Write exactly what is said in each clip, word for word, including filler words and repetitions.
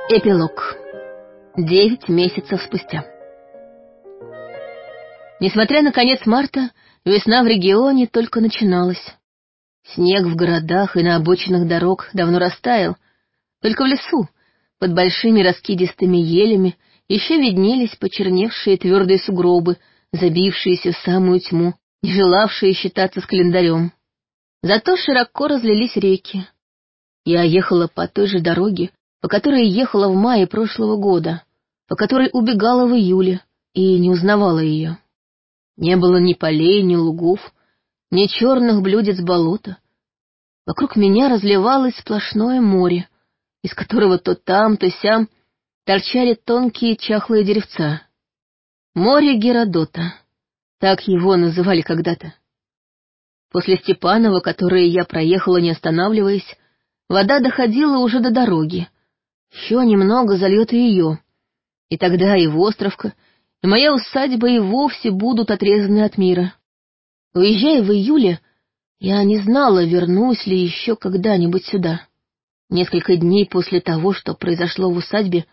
Эпилог. Девять месяцев спустя. Несмотря на конец марта, весна в регионе только начиналась. Снег в городах и на обочинах дорог давно растаял, только в лесу, под большими раскидистыми елями, еще виднелись почерневшие твердые сугробы, забившиеся в самую тьму, не желавшие считаться с календарем. Зато широко разлились реки. Я ехала по той же дороге, по которой ехала в мае прошлого года, по которой убегала в июле, и не узнавала ее. Не было ни полей, ни лугов, ни черных блюдец болота. Вокруг меня разливалось сплошное море, из которого то там, то сям торчали тонкие чахлые деревца. Море Геродота, так его называли когда-то. После Степанова, которое я проехала, не останавливаясь, вода доходила уже до дороги. Еще немного зальет и ее, и тогда и Островка, и моя усадьба и вовсе будут отрезаны от мира. Уезжая в июле, я не знала, вернусь ли еще когда-нибудь сюда. Несколько дней после того, что произошло в усадьбе,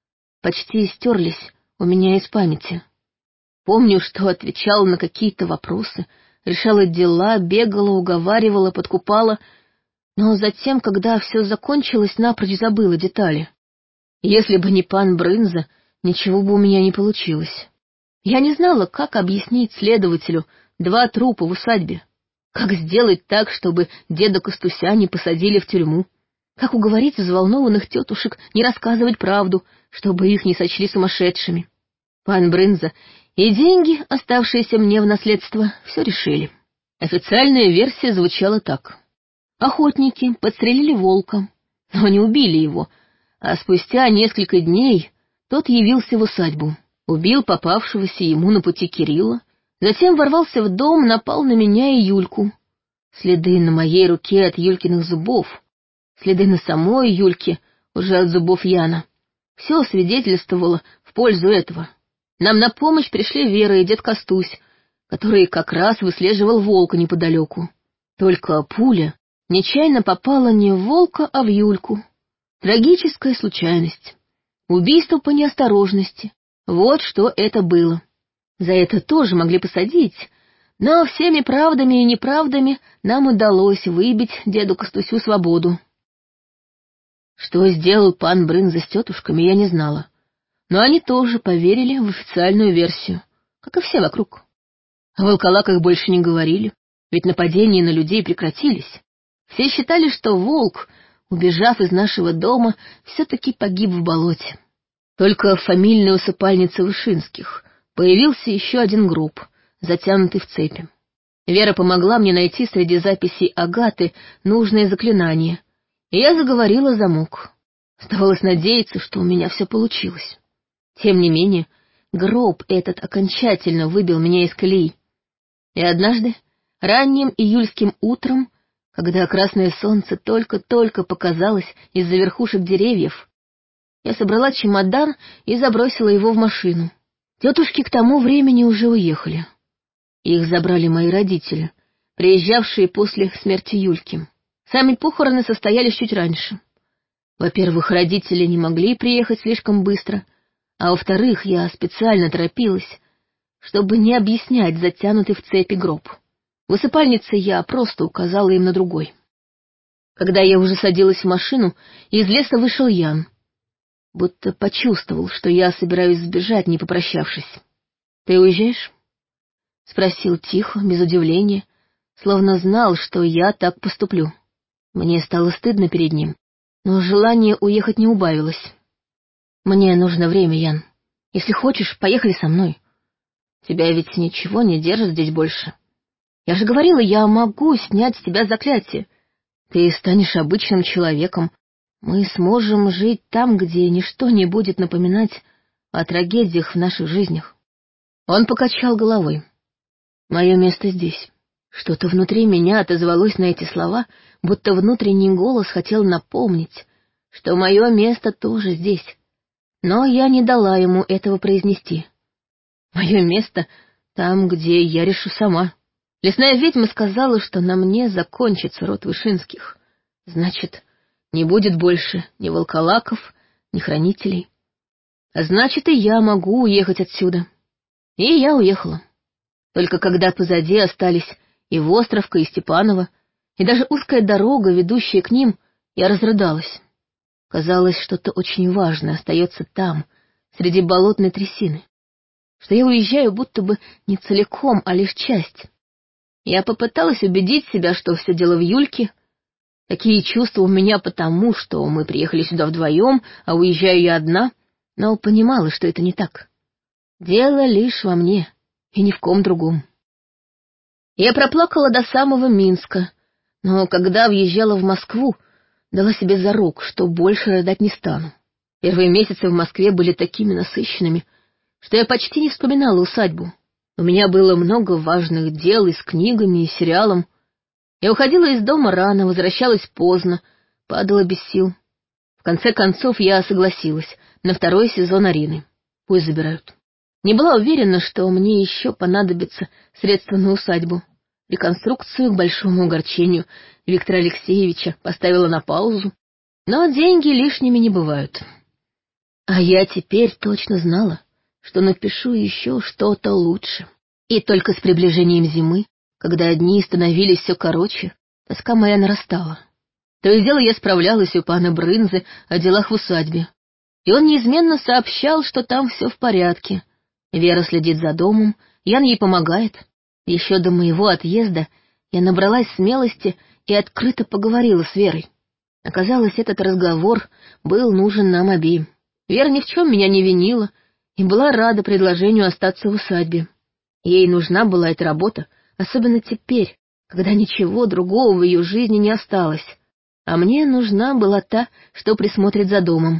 почти стерлись у меня из памяти. Помню, что отвечала на какие-то вопросы, решала дела, бегала, уговаривала, подкупала, но затем, когда все закончилось, напрочь забыла детали. Если бы не пан Брынза, ничего бы у меня не получилось. Я не знала, как объяснить следователю два трупа в усадьбе, как сделать так, чтобы деда Костуся не посадили в тюрьму, как уговорить взволнованных тетушек не рассказывать правду, чтобы их не сочли сумасшедшими. Пан Брынза и деньги, оставшиеся мне в наследство, все решили. Официальная версия звучала так. Охотники подстрелили волка, но не убили его, а спустя несколько дней тот явился в усадьбу, убил попавшегося ему на пути Кирилла, затем ворвался в дом, напал на меня и Юльку. Следы на моей руке от Юлькиных зубов, следы на самой Юльке уже от зубов Яна. Все свидетельствовало в пользу этого. Нам на помощь пришли Вера и дед Костусь, который как раз выслеживал волка неподалеку. Только пуля нечаянно попала не в волка, а в Юльку. Трагическая случайность. Убийство по неосторожности. Вот что это было. За это тоже могли посадить, но всеми правдами и неправдами нам удалось выбить деду Костусю свободу. Что сделал пан Брынза с тетушками, я не знала. Но они тоже поверили в официальную версию, как и все вокруг. О волколаках больше не говорили, ведь нападения на людей прекратились. Все считали, что волк, убежав из нашего дома, все-таки погиб в болоте. Только в фамильной усыпальнице Вышинских появился еще один гроб, затянутый в цепи. Вера помогла мне найти среди записей Агаты нужное заклинание, и я заговорила замок. Оставалось надеяться, что у меня все получилось. Тем не менее, гроб этот окончательно выбил меня из колеи. И однажды, ранним июльским утром, когда красное солнце только-только показалось из-за верхушек деревьев, я собрала чемодан и забросила его в машину. Тетушки к тому времени уже уехали. Их забрали мои родители, приезжавшие после смерти Юльки. Сами похороны состоялись чуть раньше. Во-первых, родители не могли приехать слишком быстро, а во-вторых, я специально торопилась, чтобы не объяснять затянутый в цепи гроб. В усыпальнице я просто указала им на другой. Когда я уже садилась в машину, из леса вышел Ян. Будто почувствовал, что я собираюсь сбежать, не попрощавшись. «Ты уезжаешь?» — спросил тихо, без удивления, словно знал, что я так поступлю. Мне стало стыдно перед ним, но желание уехать не убавилось. «Мне нужно время, Ян. Если хочешь, поехали со мной. Тебя ведь ничего не держит здесь больше. Я же говорила, я могу снять с тебя заклятие. Ты станешь обычным человеком. Мы сможем жить там, где ничто не будет напоминать о трагедиях в наших жизнях». Он покачал головой. «Мое место здесь». Что-то внутри меня отозвалось на эти слова, будто внутренний голос хотел напомнить, что мое место тоже здесь. Но я не дала ему этого произнести. Мое место там, где я решу сама. Лесная ведьма сказала, что на мне закончится род Вышинских. Значит, не будет больше ни волколаков, ни хранителей. А значит, и я могу уехать отсюда. И я уехала. Только когда позади остались и Востровка, и Степаново, и даже узкая дорога, ведущая к ним, я разрыдалась. Казалось, что-то очень важное остается там, среди болотной трясины, что я уезжаю будто бы не целиком, а лишь часть. Я попыталась убедить себя, что все дело в Юльке. Такие чувства у меня потому, что мы приехали сюда вдвоем, а уезжаю я одна, но понимала, что это не так. Дело лишь во мне, и ни в ком другом. Я проплакала до самого Минска, но когда въезжала в Москву, дала себе зарок, что больше рыдать не стану. Первые месяцы в Москве были такими насыщенными, что я почти не вспоминала усадьбу. У меня было много важных дел и с книгами, и сериалом. Я уходила из дома рано, возвращалась поздно, падала без сил. В конце концов я согласилась на второй сезон Арины. Пусть забирают. Не была уверена, что мне еще понадобятся средства на усадьбу. Реконструкцию, к большому огорчению Виктора Алексеевича, поставила на паузу. Но деньги лишними не бывают. А я теперь точно знала, что напишу еще что-то лучше. И только с приближением зимы, когда дни становились все короче, тоска моя нарастала. То и дело я справлялась у пана Брынзы о делах в усадьбе. И он неизменно сообщал, что там все в порядке. Вера следит за домом, Ян ей помогает. Еще до моего отъезда я набралась смелости и открыто поговорила с Верой. Оказалось, этот разговор был нужен нам обеим. Вера ни в чем меня не винила и была рада предложению остаться в усадьбе. Ей нужна была эта работа, особенно теперь, когда ничего другого в ее жизни не осталось, а мне нужна была та, что присмотрит за домом.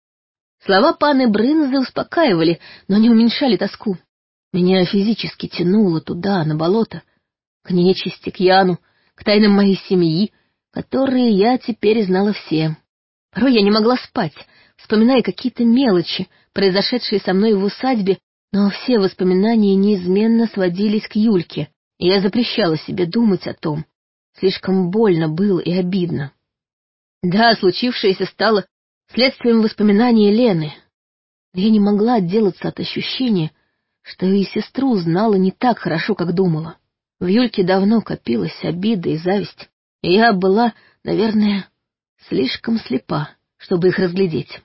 Слова паны Брынзы успокаивали, но не уменьшали тоску. Меня физически тянуло туда, на болото, к нечисти, к Яну, к тайнам моей семьи, которые я теперь знала все. Порой я не могла спать, вспоминая какие-то мелочи, произошедшие со мной в усадьбе, но все воспоминания неизменно сводились к Юльке, и я запрещала себе думать о том. Слишком больно было и обидно. Да, случившееся стало следствием воспоминаний Лены. Но я не могла отделаться от ощущения, что и сестру знала не так хорошо, как думала. В Юльке давно копилась обида и зависть, и я была, наверное, слишком слепа, чтобы их разглядеть.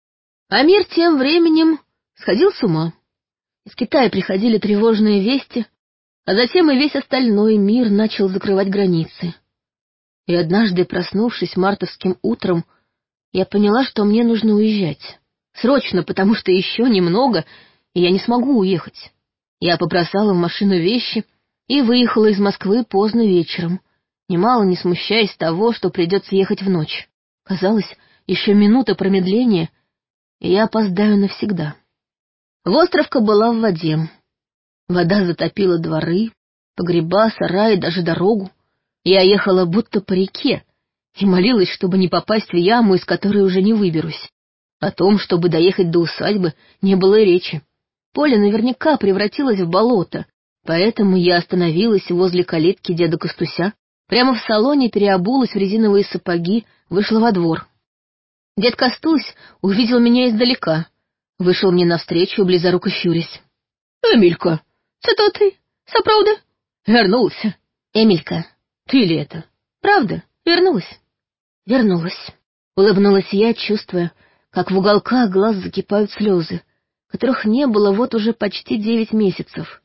А мир тем временем сходил с ума. Из Китая приходили тревожные вести, а затем и весь остальной мир начал закрывать границы. И однажды, проснувшись мартовским утром, я поняла, что мне нужно уезжать. Срочно, потому что еще немного, и я не смогу уехать. Я побросала в машину вещи и выехала из Москвы поздно вечером, немало не смущаясь того, что придется ехать в ночь. Казалось, еще минута промедления, и я опоздаю навсегда. Востровка была в воде. Вода затопила дворы, погреба, сараи, даже дорогу. Я ехала будто по реке и молилась, чтобы не попасть в яму, из которой уже не выберусь. О том, чтобы доехать до усадьбы, не было и речи. Поле наверняка превратилось в болото, поэтому я остановилась возле калитки деда Костуся, прямо в салоне переобулась в резиновые сапоги, вышла во двор. Дед Костусь увидел меня издалека, вышел мне навстречу, близоруко щурясь. — Эмилька, это ты? Соправда? Вернулся. — Эмилька, ты ли это? — Правда, вернулась. — Вернулась. Улыбнулась я, чувствуя, как в уголках глаз закипают слезы, которых не было вот уже почти девять месяцев.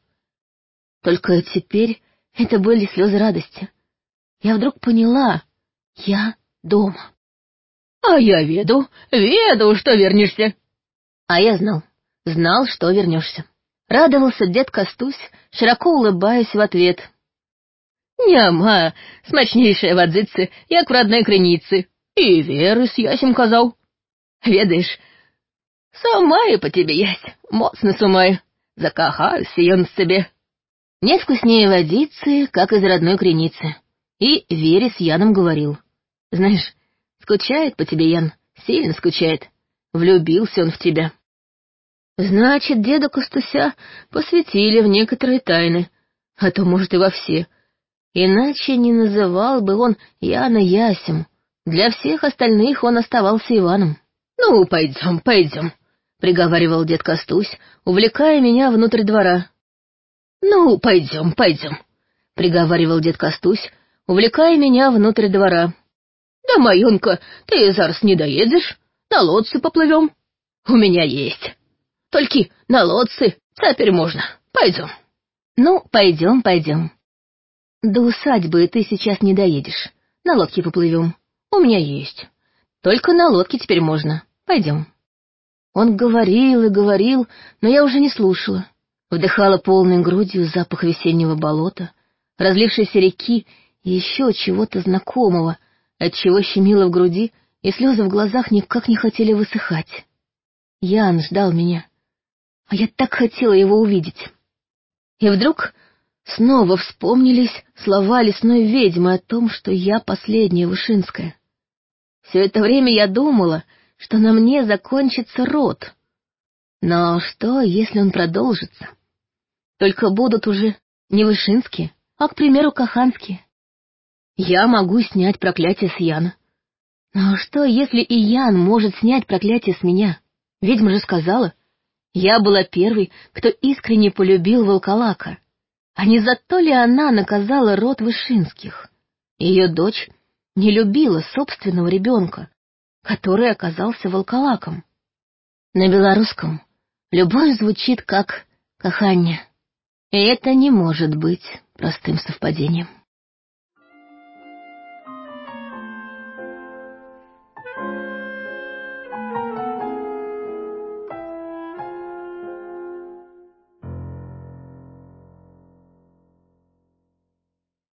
Только теперь это были слезы радости. Я вдруг поняла, я дома. — А я веду, веду, что вернешься. — А я знал, знал, что вернешься. Радовался дед Костусь, широко улыбаясь в ответ. — Няма, смачнейшая водзицы, як в родной крыницы, и веры с ясем казал. Ведаешь, сумаю по тебе ясь, моцно сумаю, закахаюсь ён с тебе. Нет вкуснее водицы, как из родной крыницы. И Вере с Яном говорил. Знаешь, скучает по тебе Ян, сильно скучает. Влюбился он в тебя. Значит, деда Костуся посвятили в некоторые тайны, а то, может, и во все. Иначе не называл бы он Яна Ясем. Для всех остальных он оставался Иваном. «Ну, пойдем, пойдем», — приговаривал дед Костусь, увлекая меня внутрь двора. «Ну, пойдем, пойдем», — приговаривал дед Костусь, увлекая меня внутрь двора. «Да, Маёнка, ты зараз не доедешь, на лодце поплывем. У меня есть. Только на лодце теперь можно. Пойдем». «Ну, пойдем, пойдем. До усадьбы ты сейчас не доедешь. На лодке поплывем. У меня есть. Только на лодке теперь можно. Пойдем». Он говорил и говорил, но я уже не слушала. Вдыхала полной грудью запах весеннего болота, разлившейся реки и еще чего-то знакомого, отчего щемило в груди, и слезы в глазах никак не хотели высыхать. Ян ждал меня, а я так хотела его увидеть. И вдруг снова вспомнились слова лесной ведьмы о том, что я последняя Вышинская. Все это время я думала, что на мне закончится род. Но что, если он продолжится? Только будут уже не Вышинские, а, к примеру, Каханские. Я могу снять проклятие с Яна. Но что, если и Ян может снять проклятие с меня? Ведьма же сказала, я была первой, кто искренне полюбил волколака. А не за то ли она наказала род Вышинских? Ее дочь не любила собственного ребенка, который оказался волколаком. На белорусском любовь звучит как «каханье». И это не может быть простым совпадением.